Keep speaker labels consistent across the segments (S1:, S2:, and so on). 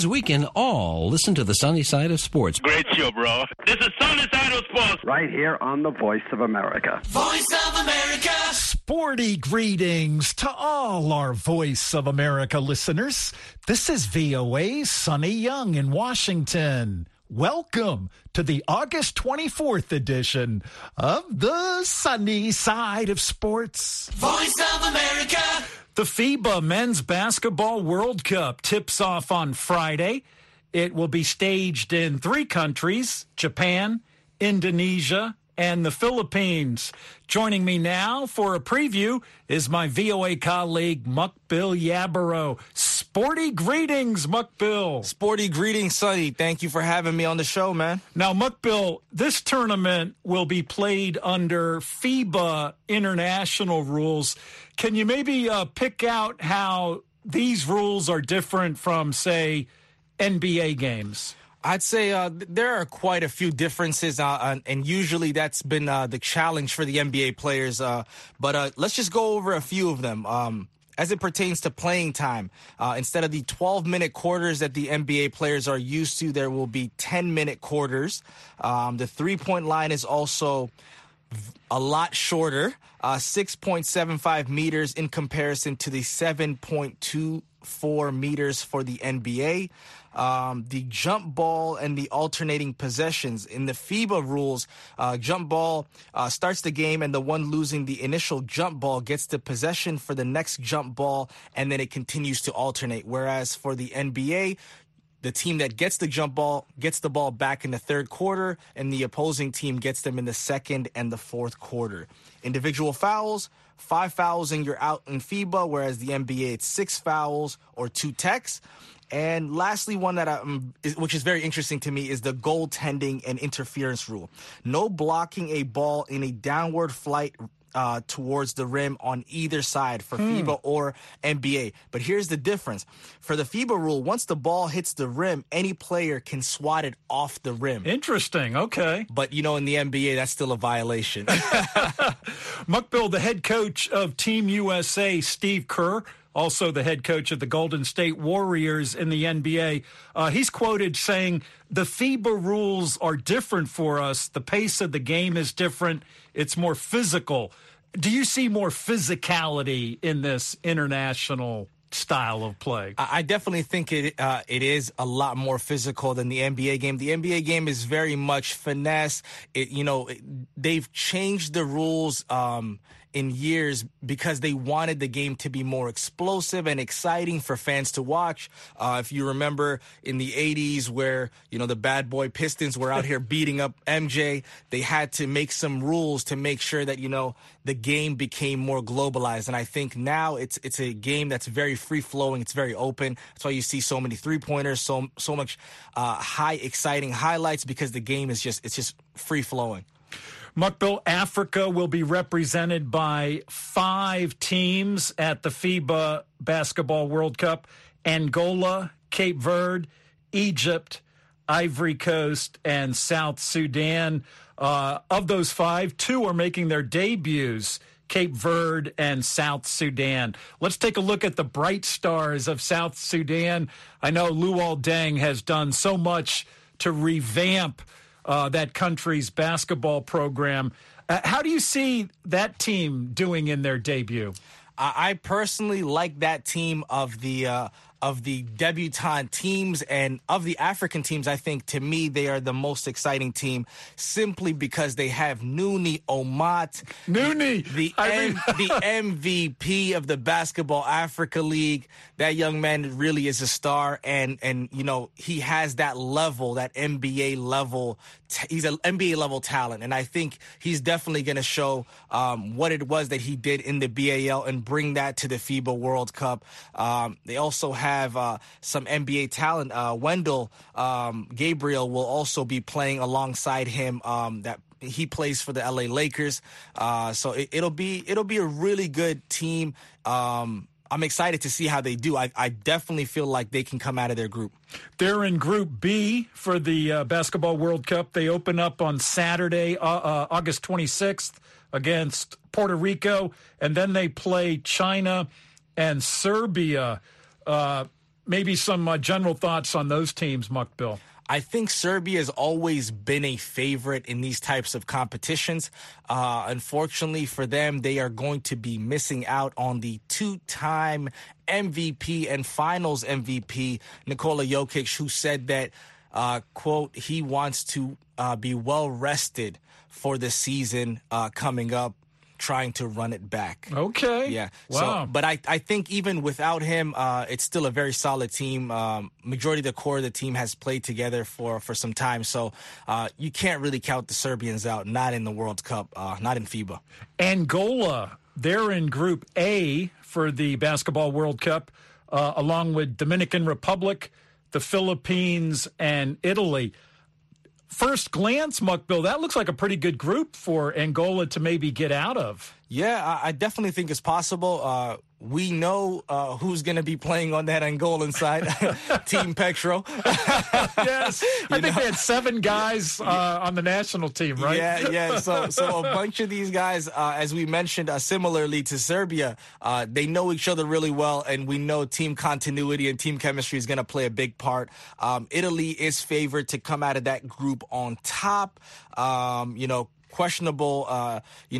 S1: means we can all listen to the sunny side of sports.
S2: Great show, bro. This is Sunny Side of Sports.
S3: Right here on the Voice of America.
S4: Voice of America.
S5: Sporty greetings to all our Voice of America listeners. This is VOA's Sonny Young in Washington. Welcome to the August 24th edition of the Sunny Side of Sports.
S4: Voice of America.
S5: The FIBA Men's Basketball World Cup tips off on Friday. It will be staged in 3 countries, Japan, Indonesia, and the Philippines. Joining me now for a preview is my VOA colleague, Mukbil Yabaro. Sporty greetings, Mukbil.
S6: Sporty greetings, Sonny. Thank you for having me on the show, man.
S5: Now, Mukbil, this tournament will be played under FIBA international rules. Can you maybe pick out how these rules are different from, say, NBA games?
S6: I'd say there are quite a few differences, and usually that's been the challenge for the NBA players. But let's just go over a few of them. As it pertains to playing time, instead of the 12-minute quarters that the NBA players are used to, there will be 10-minute quarters. The three-point line is also a lot shorter, 6.75 meters in comparison to the 7.24 meters for the NBA. The jump ball and the alternating possessions. In the FIBA rules, jump ball starts the game, and the one losing the initial jump ball gets the possession for the next jump ball, and then it continues to alternate. Whereas for the NBA, the team that gets the jump ball gets the ball back in the third quarter, and the opposing team gets them in the second and the fourth quarter. Individual fouls, 5 fouls and you're out in FIBA, whereas the NBA, it's 6 fouls or 2 techs. And lastly, one that which is very interesting to me is the goaltending and interference rule. No blocking a ball in a downward flight towards the rim on either side for FIBA or NBA. But here's the difference. For the FIBA rule, once the ball hits the rim, any player can swat it off the rim.
S5: Interesting. Okay.
S6: But, in the NBA, that's still a violation.
S5: Mukbil, the head coach of Team USA, Steve Kerr, also the head coach of the Golden State Warriors in the NBA. He's quoted saying, the FIBA rules are different for us. The pace of the game is different. It's more physical. Do you see more physicality in this international style of play?
S6: I definitely think it is a lot more physical than the NBA game. The NBA game is very much finesse. They've changed the rules in years because they wanted the game to be more explosive and exciting for fans to watch. If you remember in the 80s where, the bad boy Pistons were out here beating up MJ, they had to make some rules to make sure that, the game became more globalized. And I think now it's a game that's very free-flowing. It's very open. That's why you see so many three-pointers, so much high, exciting highlights, because the game is just free-flowing.
S5: Mukbil, Africa will be represented by 5 teams at the FIBA Basketball World Cup: Angola, Cape Verde, Egypt, Ivory Coast, and South Sudan. Of those 5, 2 are making their debuts, Cape Verde and South Sudan. Let's take a look at the bright stars of South Sudan. I know Luol Deng has done so much to revamp that country's basketball program. How do you see that team doing in their debut?
S6: I personally like that team of the debutante teams, and of the African teams. I think, to me, they are the most exciting team simply because they have Nouni Omat, the MVP of the Basketball Africa League. That young man really is a star, and he has that level, that NBA level. He's an NBA level talent, and I think he's definitely going to show what it was that he did in the BAL and bring that to the FIBA World Cup. They also have some NBA talent. Wendell Gabriel will also be playing alongside him. That he plays for the LA Lakers. So it'll be a really good team. I'm excited to see how they do. I definitely feel like they can come out of their group.
S5: They're in Group B for the Basketball World Cup. They open up on Saturday, August 26th, against Puerto Rico, and then they play China and Serbia. maybe some general thoughts on those teams, Muck Bill.
S6: I think Serbia has always been a favorite in these types of competitions. Unfortunately for them, they are going to be missing out on the two-time MVP and finals MVP, Nikola Jokic, who said that, quote, he wants to be well-rested for the season coming up, trying to run it back.
S5: Okay.
S6: Yeah.
S5: Wow.
S6: So, but I think even without him, it's still a very solid team. Majority of the core of the team has played together for some time. So you can't really count the Serbians out, not in the World Cup, not in FIBA.
S5: Angola, they're in Group A for the Basketball World Cup, along with Dominican Republic, the Philippines, and Italy. First glance, Muck Bill, that looks like a pretty good group for Angola to maybe get out of.
S6: Yeah, I definitely think it's possible. We know who's going to be playing on that Angolan side, Team Petro.
S5: Yes, I think they had 7 guys on the national team, right?
S6: Yeah. So a bunch of these guys, as we mentioned, similarly to Serbia, they know each other really well, and we know team continuity and team chemistry is going to play a big part. Italy is favored to come out of that group on top. Questionable,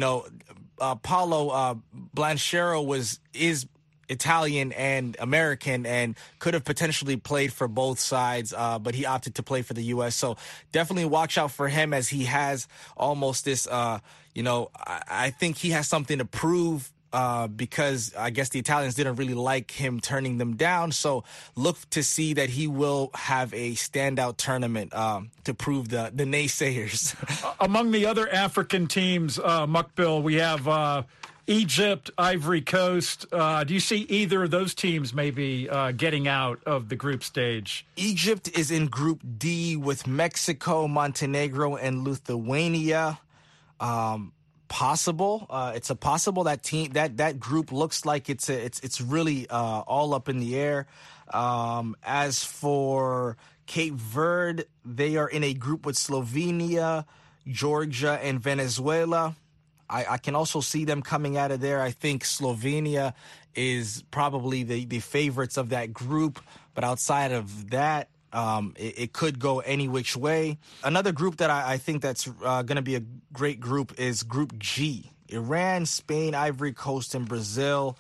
S6: Paolo Blanchero is Italian and American and could have potentially played for both sides, but he opted to play for the U.S. So definitely watch out for him, as he has almost this, I think he has something to prove. Because I guess the Italians didn't really like him turning them down. So look to see that he will have a standout tournament to prove the naysayers.
S5: Among the other African teams, Muck Bill, we have Egypt, Ivory Coast. Do you see either of those teams maybe getting out of the group stage?
S6: Egypt is in Group D with Mexico, Montenegro, and Lithuania. Possible. It's a possible that team that group looks like it's really all up in the air. As for Cape Verde, they are in a group with Slovenia, Georgia, and Venezuela. I can also see them coming out of there. I think Slovenia is probably the favorites of that group, but outside of that, it could go any which way. Another group that I think that's going to be a great group is Group G. Iran, Spain, Ivory Coast, and Brazil.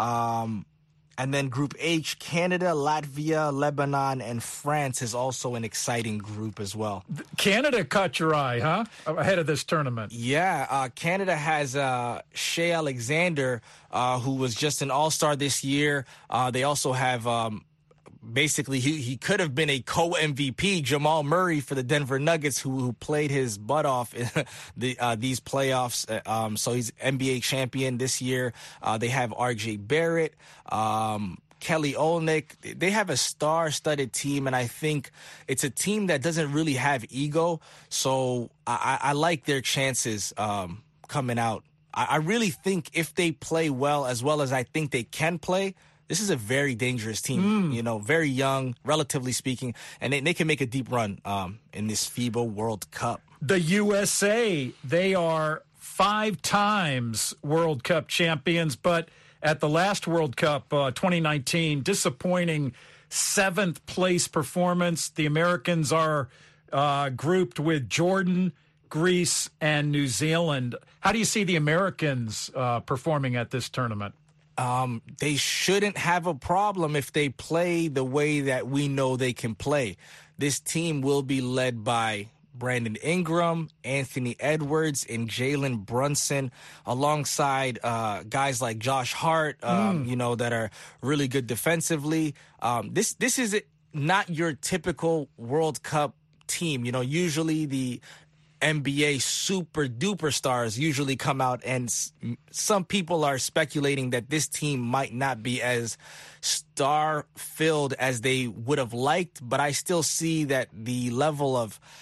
S6: And then Group H, Canada, Latvia, Lebanon, and France is also an exciting group as well.
S5: Canada caught your eye, huh? Ahead of this tournament.
S6: Yeah, Canada has Shea Alexander, who was just an all-star this year. They also have... basically, he could have been a co-MVP, Jamal Murray, for the Denver Nuggets, who played his butt off in these playoffs. So he's NBA champion this year. They have R.J. Barrett, Kelly Olynyk. They have a star-studded team, and I think it's a team that doesn't really have ego. So I like their chances coming out. I really think if they play well as I think they can play, this is a very dangerous team, very young, relatively speaking, and they can make a deep run in this FIBA World Cup.
S5: The USA, they are 5 times World Cup champions, but at the last World Cup, 2019, disappointing 7th place performance. The Americans are grouped with Jordan, Greece, and New Zealand. How do you see the Americans performing at this tournament?
S6: They shouldn't have a problem if they play the way that we know they can play. This team will be led by Brandon Ingram, Anthony Edwards, and Jalen Brunson, alongside guys like Josh Hart, that are really good defensively. This is not your typical World Cup team. Usually the NBA super duper stars usually come out, and some people are speculating that this team might not be as star filled as they would have liked, but I still see that the level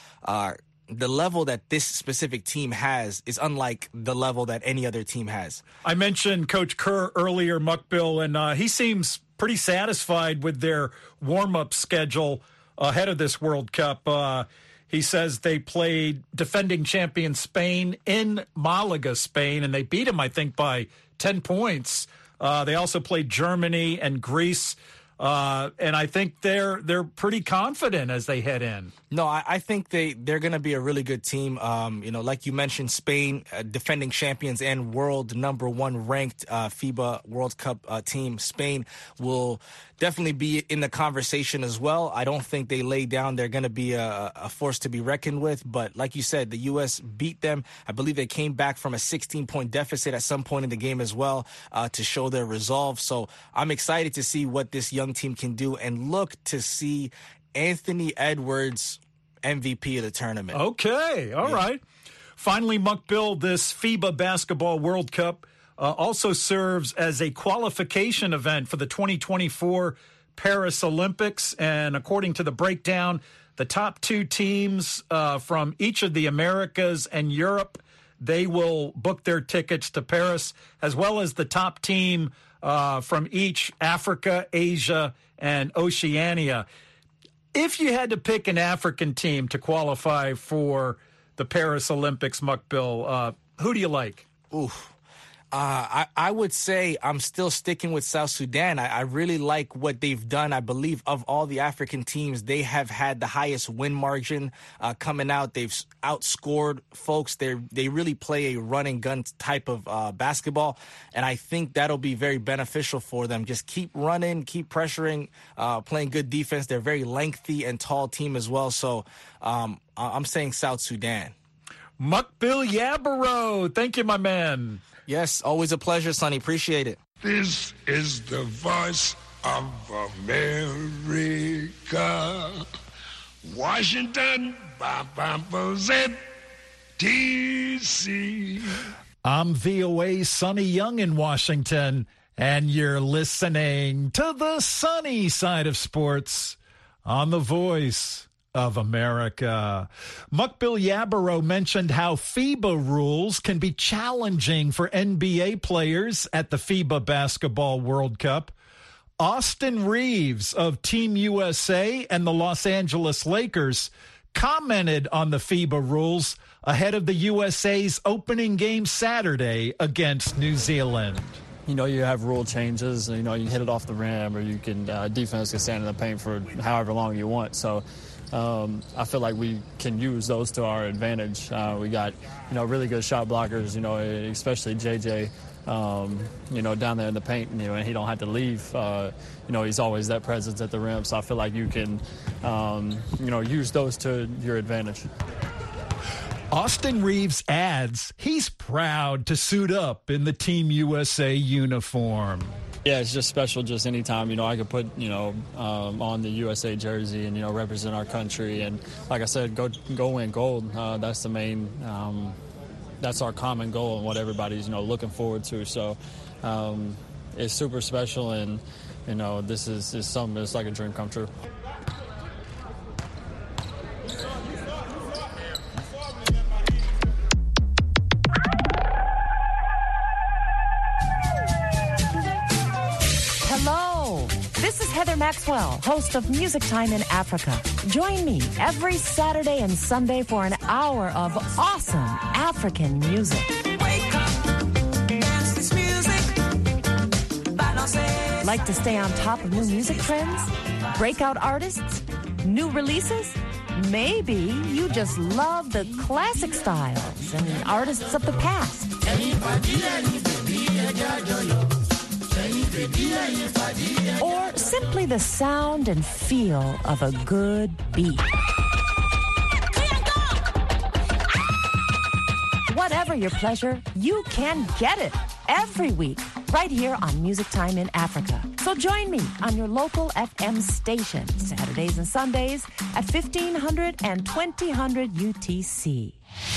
S6: that this specific team has is unlike the level that any other team has. I
S5: mentioned Coach Kerr earlier, Muck Bill, and he seems pretty satisfied with their warm-up schedule ahead of this World Cup. He says they played defending champion Spain in Malaga, Spain, and they beat them, I think, by 10 points. They also played Germany and Greece. And I think they're pretty confident as they head in.
S6: No, I think they're going to be a really good team. Like you mentioned, Spain, defending champions and world number 1 ranked FIBA World Cup team. Spain will definitely be in the conversation as well. I don't think they lay down. They're going to be a force to be reckoned with. But like you said, the U.S. beat them. I believe they came back from a 16-point deficit at some point in the game as well to show their resolve. So I'm excited to see what this young team can do and look to see Anthony Edwards MVP of the tournament.
S5: Okay, all right. Finally, Mukbil, this FIBA Basketball World Cup also serves as a qualification event for the 2024 Paris Olympics. And according to the breakdown, the top 2 teams from each of the Americas and Europe, they will book their tickets to Paris, as well as the top team from each Africa, Asia, and Oceania. If you had to pick an African team to qualify for the Paris Olympics, Mukbil, who do you like?
S6: I would say I'm still sticking with South Sudan. I really like what they've done. I believe of all the African teams, they have had the highest win margin coming out. They've outscored folks. They really play a run and gun type of basketball, and I think that'll be very beneficial for them. Just keep running, keep pressuring, playing good defense. They're a very lengthy and tall team as well. So I'm saying South Sudan.
S5: Mukbil Yabaro. Thank you, my man.
S6: Yes, always a pleasure, Sonny. Appreciate it.
S7: This is the voice of America. Washington, D.C.
S5: I'm VOA Sonny Young in Washington, and you're listening to the sunny side of sports on the Voice of America. Mukbil Yabaro mentioned how FIBA rules can be challenging for NBA players at the FIBA Basketball World Cup. Austin Reeves of Team USA and the Los Angeles Lakers commented on the FIBA rules ahead of the USA's opening game Saturday against New Zealand.
S8: You have rule changes. You can hit it off the rim, or you can defense can stand in the paint for however long you want. So I feel like we can use those to our advantage. We got, really good shot blockers, especially JJ, down there in the paint, and he don't have to leave. He's always that presence at the rim. So I feel like you can, use those to your advantage.
S5: Austin Reeves adds he's proud to suit up in the Team USA uniform.
S8: Yeah, it's just special just anytime, I could put, on the USA jersey and, represent our country. And like I said, go win gold. That's the main, that's our common goal and what everybody's, looking forward to. So it's super special, and, this is something that's like a dream come true.
S9: This is Heather Maxwell, host of Music Time in Africa. Join me every Saturday and Sunday for an hour of awesome African music.
S4: Wake up, dance this music.
S9: Like to stay on top of new music trends? Breakout artists? New releases? Maybe you just love the classic styles and artists of the past. Or simply the sound and feel of a good beat. Whatever your pleasure, you can get it every week right here on Music Time in Africa. So join me on your local FM station Saturdays and Sundays at 1500 and 2000 UTC.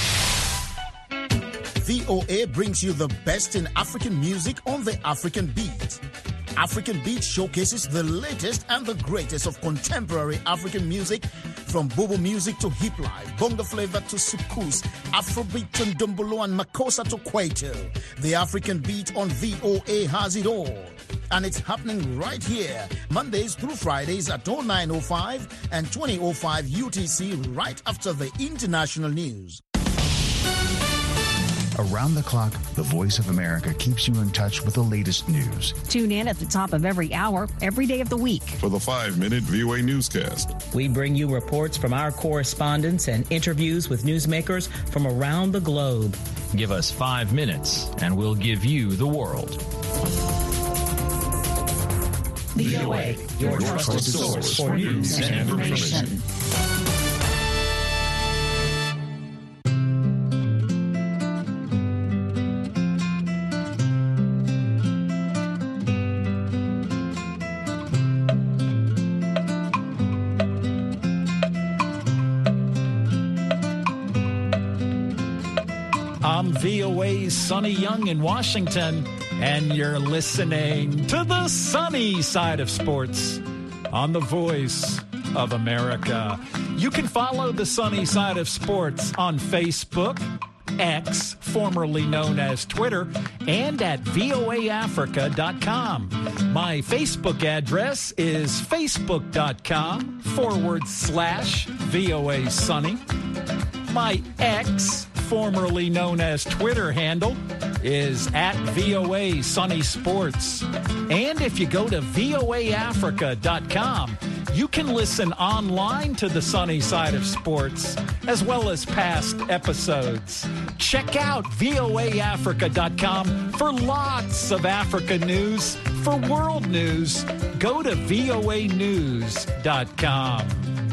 S10: VOA brings you the best in African music on the African Beat. African Beat showcases the latest and the greatest of contemporary African music, from Bobo music to hip life, bongo flavor to soukous, Afrobeat to Ndombolo and Makossa to Kwaito. The African Beat on VOA has it all. And it's happening right here, Mondays through Fridays at 09:05 and 20:05 UTC, right after the international news.
S11: Around the clock, the Voice of America keeps you in touch with the latest news.
S12: Tune in at the top of every hour, every day of the week.
S13: For the 5-minute VOA newscast.
S14: We bring you reports from our correspondents and interviews with newsmakers from around the globe.
S1: Give us 5 minutes and we'll give you the world.
S12: VOA, your trusted source for news and information.
S5: I'm VOA's Sonny Young in Washington, and you're listening to the sunny side of sports on the Voice of America. You can follow the sunny side of sports on Facebook, X, formerly known as Twitter, and at voaafrica.com. My Facebook address is facebook.com/VOA Sunny. My X, formerly known as Twitter handle, is at VOA Sunny Sports. And if you go to voaafrica.com, you can listen online to the sunny side of sports, as well as past episodes. Check out voaafrica.com for lots of Africa news. For world news, go to voanews.com.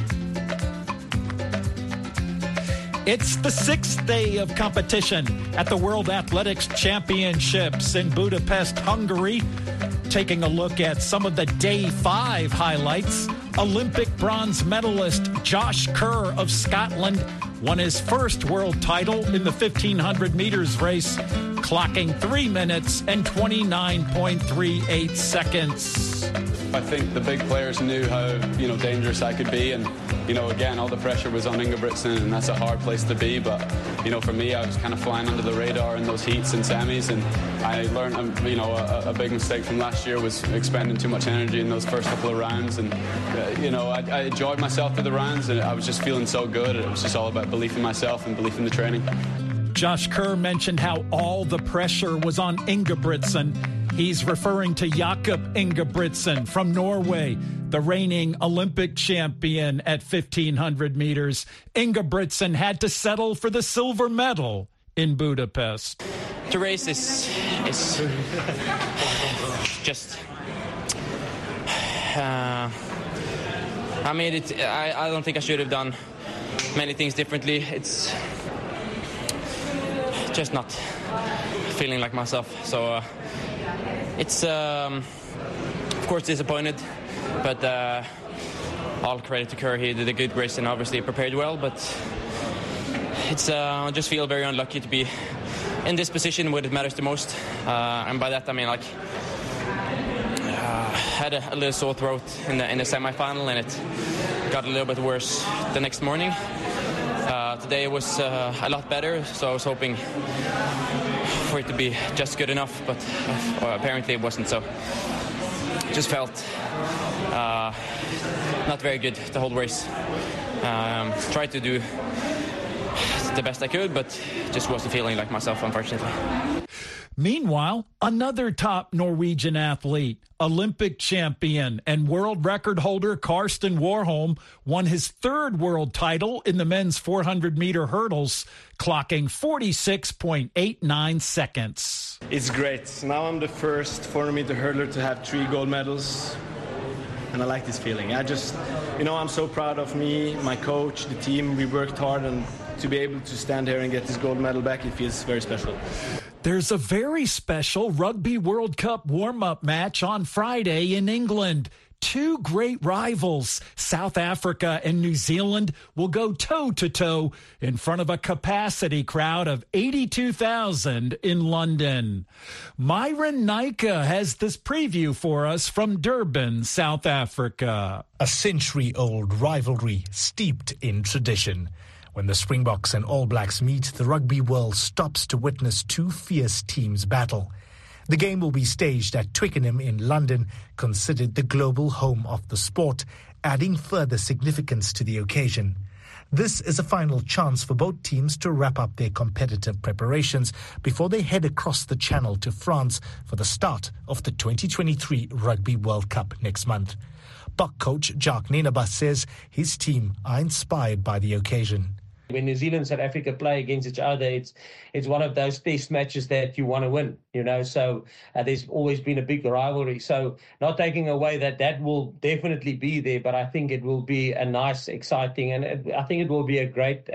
S5: It's the 6th day of competition at the World Athletics Championships in Budapest, Hungary. Taking a look at some of the Day 5 highlights, Olympic bronze medalist Josh Kerr of Scotland won his first world title in the 1,500 meters race, clocking 3 minutes and 29.38 seconds.
S15: I think the big players knew how, dangerous I could be, and, again, all the pressure was on Ingebrigtsen, and that's a hard place to be, but, for me, I was kind of flying under the radar in those heats and semis, and I learned, a big mistake from last year was expending too much energy in those first couple of rounds, and, I enjoyed myself through the rounds, and I was just feeling so good. It was just all about belief in myself and belief in the training.
S5: Josh Kerr mentioned how all the pressure was on Ingebrigtsen. He's referring to Jakob Ingebrigtsen from Norway, the reigning Olympic champion at 1,500 meters. Ingebrigtsen had to settle for the silver medal in Budapest.
S16: The race is just... I made it. I don't think I should have done many things differently. It's just not feeling like myself. So it's of course disappointed, but all credit to Kerr. He did a good race and obviously prepared well. But it's I just feel very unlucky to be in this position where it matters the most. And by that I mean had a little sore throat in the semi-final, and it got a little bit worse the next morning. Today it was a lot better, so I was hoping for it to be just good enough, but apparently it wasn't. So just felt not very good the whole race. Tried to do the best I could, but just wasn't feeling like myself, unfortunately.
S5: Meanwhile, another top Norwegian athlete, Olympic champion and world record holder Karsten Warholm, won his third world title in the men's 400-meter hurdles, clocking 46.89 seconds.
S17: It's great. Now I'm the first 400-meter hurdler to have 3 gold medals, and I like this feeling. I'm so proud of me, my coach, the team. We worked hard, and to be able to stand here and get this gold medal back, it feels very special.
S5: There's a very special Rugby World Cup warm-up match on Friday in England. 2 great rivals, South Africa and New Zealand, will go toe-to-toe in front of a capacity crowd of 82,000 in London. Myron Nyka has this preview for us from Durban, South Africa.
S18: A century-old rivalry steeped in tradition. When the Springboks and All Blacks meet, the rugby world stops to witness 2 fierce teams battle. The game will be staged at Twickenham in London, considered the global home of the sport, adding further significance to the occasion. This is a final chance for both teams to wrap up their competitive preparations before they head across the channel to France for the start of the 2023 Rugby World Cup next month. Buck coach Jacques Nienaber says his team are inspired by the occasion.
S19: When New Zealand and South Africa play against each other, it's one of those test matches that you want to win, so there's always been a big rivalry. So not taking away that will definitely be there, but I think it will be a nice, exciting, and I think it will be a great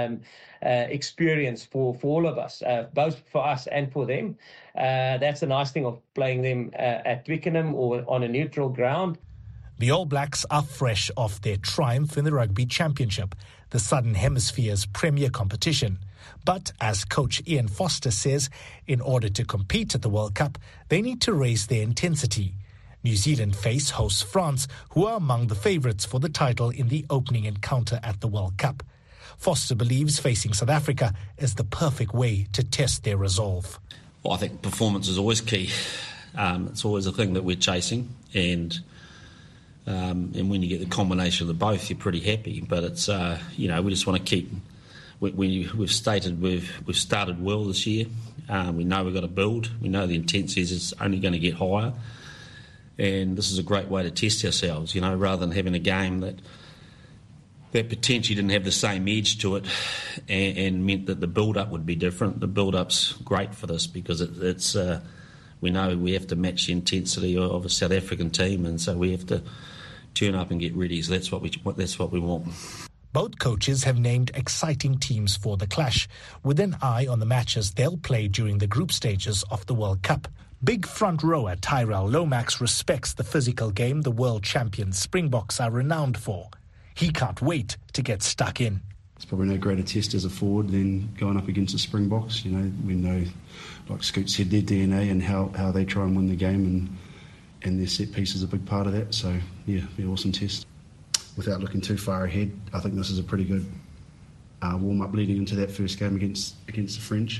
S19: experience for all of us, both for us and for them. That's the nice thing of playing them at Twickenham or on a neutral ground.
S18: The All Blacks are fresh off their triumph in the Rugby Championship, the Southern Hemisphere's premier competition. But as coach Ian Foster says, in order to compete at the World Cup, they need to raise their intensity. New Zealand face hosts France, who are among the favourites for the title in the opening encounter at the World Cup. Foster believes facing South Africa is the perfect way to test their resolve.
S20: Well, I think performance is always key. It's always a thing that we're chasing, and when you get the combination of the both, you're pretty happy. But it's we just want to keep. We've started well this year. We know we've got to build. We know the intensity is only going to get higher, and this is a great way to test ourselves. Rather than having a game that potentially didn't have the same edge to it, and meant that the build-up would be different. The build-up's great for this because it's. We know we have to match the intensity of a South African team, and so we have to turn up and get ready. So that's what we want.
S18: Both coaches have named exciting teams for the clash, with an eye on the matches they'll play during the group stages of the World Cup. Big front rower Tyrell Lomax respects the physical game the world champion Springboks are renowned for. He can't wait to get stuck in.
S21: It's probably no greater test as a forward than going up against the Springboks. We know, like Scoot said, their DNA and how they try and win the game, and their set piece is a big part of that. So, yeah, it'll be an awesome test. Without looking too far ahead, I think this is a pretty good warm-up leading into that first game against the French.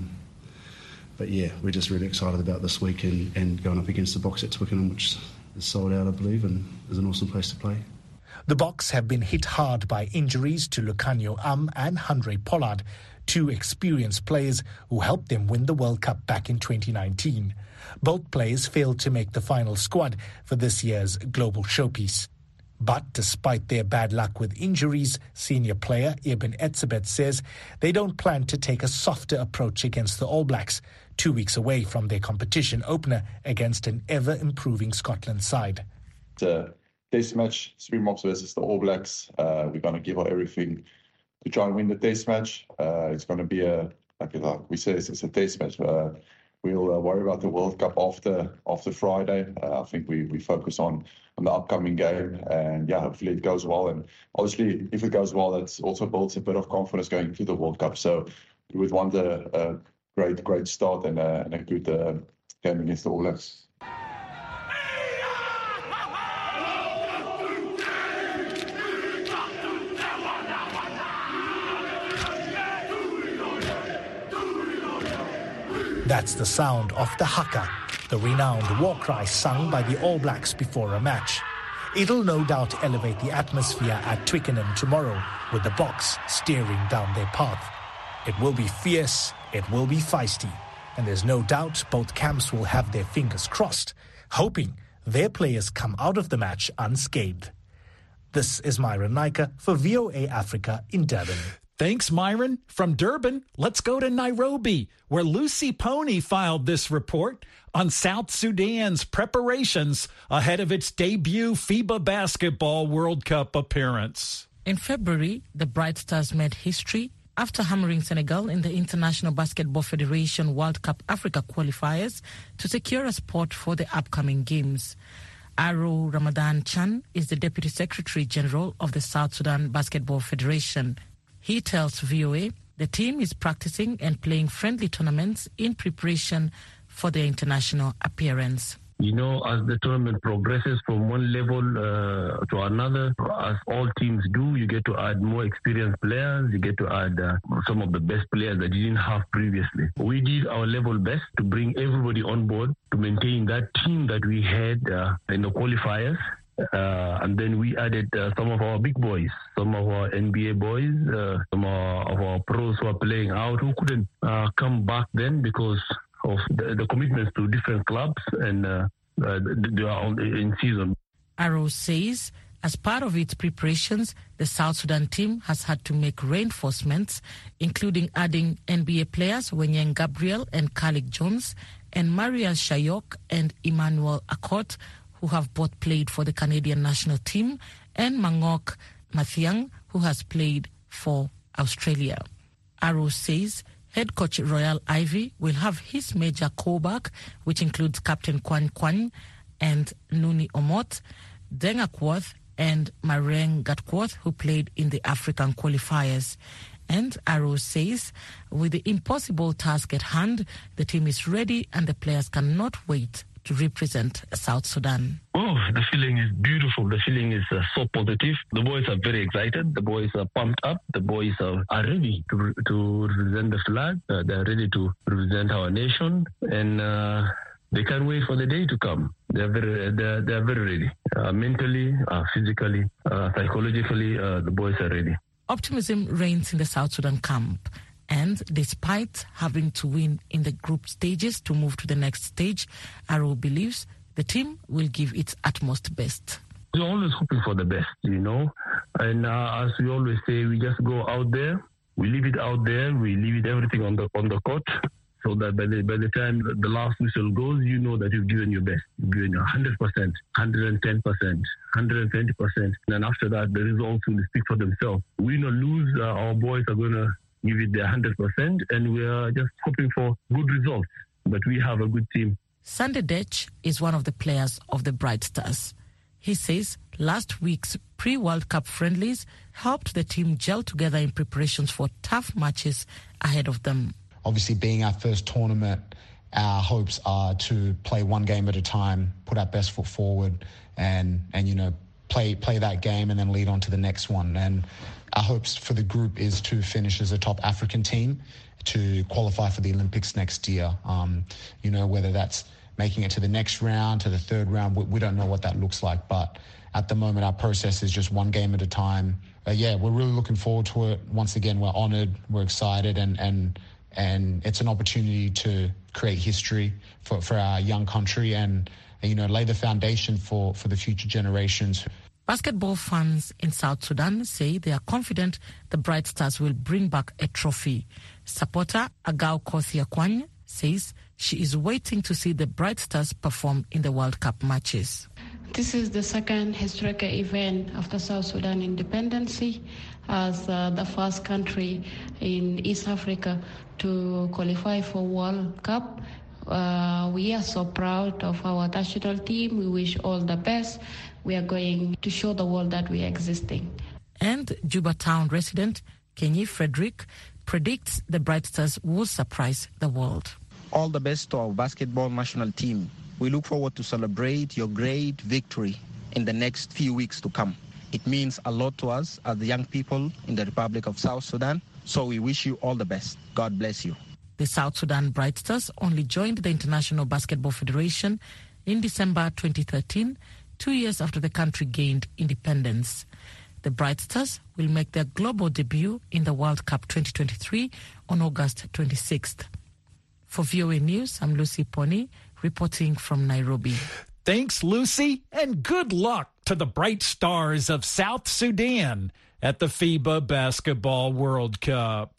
S21: But, yeah, we're just really excited about this week and going up against the Boks at Twickenham, which is sold out, I believe, and is an awesome place to play.
S18: The Boks have been hit hard by injuries to Lucanio and Handré Pollard, two experienced players who helped them win the World Cup back in 2019. Both players failed to make the final squad for this year's global showpiece. But despite their bad luck with injuries, senior player Eben Etzebeth says they don't plan to take a softer approach against the All Blacks, 2 weeks away from their competition opener against an ever-improving Scotland side.
S22: Test match, Springboks versus the All Blacks. We're going to give our everything to try and win the test match. It's going to be like we say, it's a test match. We'll worry about the World Cup after Friday. I think we focus on the upcoming game, and yeah, hopefully it goes well. And obviously, if it goes well, that's also builds a bit of confidence going into the World Cup. So we would want a great start and a good game against the All Blacks.
S18: That's the sound of the haka, the renowned war cry sung by the All Blacks before a match. It'll no doubt elevate the atmosphere at Twickenham tomorrow with the Boks steering down their path. It will be fierce, it will be feisty, and there's no doubt both camps will have their fingers crossed, hoping their players come out of the match unscathed. This is Myron Naika for VOA Africa in Durban.
S5: Thanks, Myron. From Durban, let's go to Nairobi, where Lucy Pony filed this report on South Sudan's preparations ahead of its debut FIBA Basketball World Cup appearance.
S23: In February, the Bright Stars made history after hammering Senegal in the International Basketball Federation World Cup Africa qualifiers to secure a spot for the upcoming games. Aro Ramadan Chan is the Deputy Secretary General of the South Sudan Basketball Federation. He tells VOA the team is practicing and playing friendly tournaments in preparation for the international appearance.
S24: You know, as the tournament progresses from one level to another, as all teams do, you get to add more experienced players, you get to add some of the best players that you didn't have previously. We did our level best to bring everybody on board to maintain that team that we had in the qualifiers. And then we added some of our big boys, some of our NBA boys, some of our pros who are playing out who couldn't come back then because of the commitments to different clubs and they are in season.
S23: Arrow says as part of its preparations, the South Sudan team has had to make reinforcements, including adding NBA players Wenyeng Gabriel and Kalik Jones, and Mariel Shayok and Emmanuel Akot, who have both played for the Canadian national team, and Mangok Mathiang, who has played for Australia. Arrow says head coach Royal Ivy will have his major callback, which includes Captain Kwan Kwan and Nuni Omot, Deng Akworth, and Mareng Gatworth, who played in the African qualifiers. And Arrow says, with the impossible task at hand, the team is ready and the players cannot wait to represent South Sudan.
S24: Oh, the feeling is beautiful. The feeling is so positive. The boys are very excited. The boys are pumped up. The boys are ready to represent the flag. They're ready to represent our nation. And they can't wait for the day to come. They're very ready. Mentally, physically, psychologically, the boys are ready.
S23: Optimism reigns in the South Sudan camp. And despite having to win in the group stages to move to the next stage, Arrow believes the team will give its utmost best.
S24: We're always hoping for the best, And as we always say, we just go out there, we leave it out there, we leave it everything on the court. So that by the time the last whistle goes, you know that you've given your best. You've given your 100%, 110%, 120%. And then after that, the results will speak for themselves. Win or lose, our boys are going to give it their 100%, and we are just hoping for good results. But we have a good team.
S23: Sunday Dech is one of the players of the Bright Stars. He says last week's pre-World Cup friendlies helped the team gel together in preparations for tough matches ahead of them.
S2: Obviously, being our first tournament, our hopes are to play one game at a time, put our best foot forward, and play that game and then lead on to the next one. And our hopes for the group is to finish as a top African team to qualify for the Olympics next year. Whether that's making it to the next round, to the third round, we don't know what that looks like. But at the moment, our process is just one game at a time. We're really looking forward to it. Once again, we're honored, we're excited, and it's an opportunity to create history for our young country and lay the foundation for the future generations.
S23: Basketball fans in South Sudan say they are confident the Bright Stars will bring back a trophy. Supporter Agao Kothia Kwan says she is waiting to see the Bright Stars perform in the World Cup matches.
S3: This is the second historic event after South Sudan independence as the first country in East Africa to qualify for World Cup. We are so proud of our national team. We wish all the best. We are going to show the world that we are existing.
S23: And Juba Town resident Kenyi Frederick predicts the Bright Stars will surprise the world.
S6: All the best to our basketball national team. We look forward to celebrate your great victory in the next few weeks to come. It means a lot to us as the young people in the Republic of South Sudan. So we wish you all the best. God bless you.
S23: The South Sudan Bright Stars only joined the International Basketball Federation in December 2013, 2 years after the country gained independence. The Bright Stars will make their global debut in the World Cup 2023 on August 26th. For VOA News, I'm Lucy Pony, reporting from Nairobi.
S5: Thanks, Lucy, and good luck to the Bright Stars of South Sudan at the FIBA Basketball World Cup.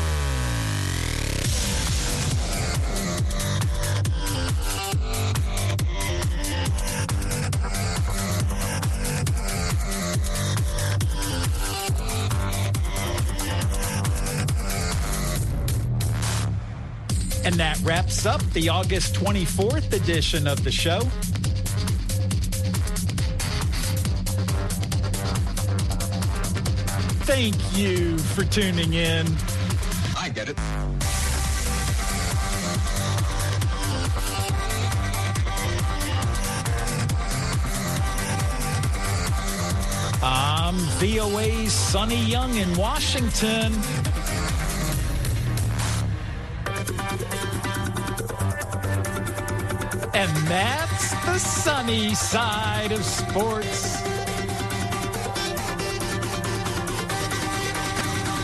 S5: And that wraps up the August 24th edition of the show. Thank you for tuning in.
S7: I get it.
S5: I'm VOA's Sonny Young in Washington. And that's the sunny side of sports.